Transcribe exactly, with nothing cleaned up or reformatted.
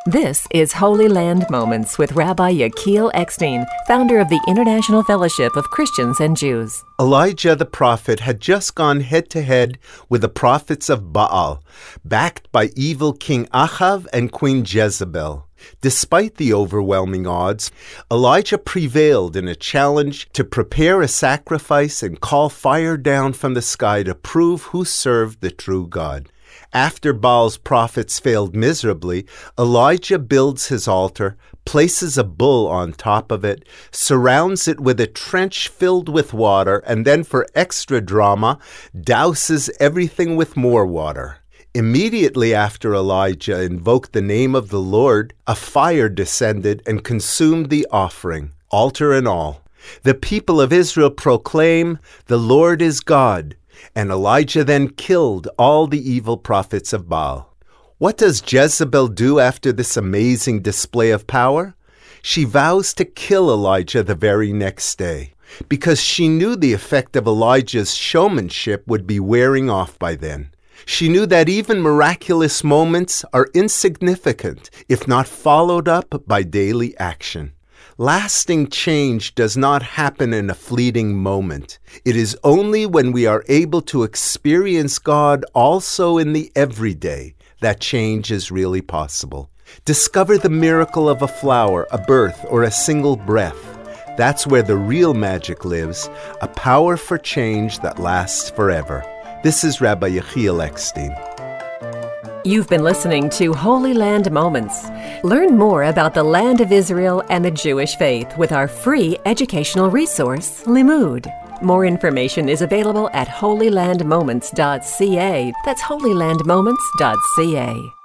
This is Holy Land Moments with Rabbi Yechiel Eckstein, founder of the International Fellowship of Christians and Jews. Elijah the prophet had just gone head-to-head with the prophets of Baal, backed by evil King Ahav and Queen Jezebel. Despite the overwhelming odds, Elijah prevailed in a challenge to prepare a sacrifice and call fire down from the sky to prove who served the true God. After Baal's prophets failed miserably, Elijah builds his altar, places a bull on top of it, surrounds it with a trench filled with water, and then for extra drama, douses everything with more water. Immediately after Elijah invoked the name of the Lord, a fire descended and consumed the offering, altar and all. The people of Israel proclaim, "The Lord is God." And Elijah then killed all the evil prophets of Baal. What does Jezebel do after this amazing display of power? She vows to kill Elijah the very next day, because she knew the effect of Elijah's showmanship would be wearing off by then. She knew that even miraculous moments are insignificant if not followed up by daily action. Lasting change does not happen in a fleeting moment. It is only when we are able to experience God also in the everyday that change is really possible. Discover the miracle of a flower, a birth, or a single breath. That's where the real magic lives, a power for change that lasts forever. This is Rabbi Yechiel Eckstein. You've been listening to Holy Land Moments. Learn more about the land of Israel and the Jewish faith with our free educational resource, Limud. More information is available at holy land moments dot c a. That's holy land moments dot c a.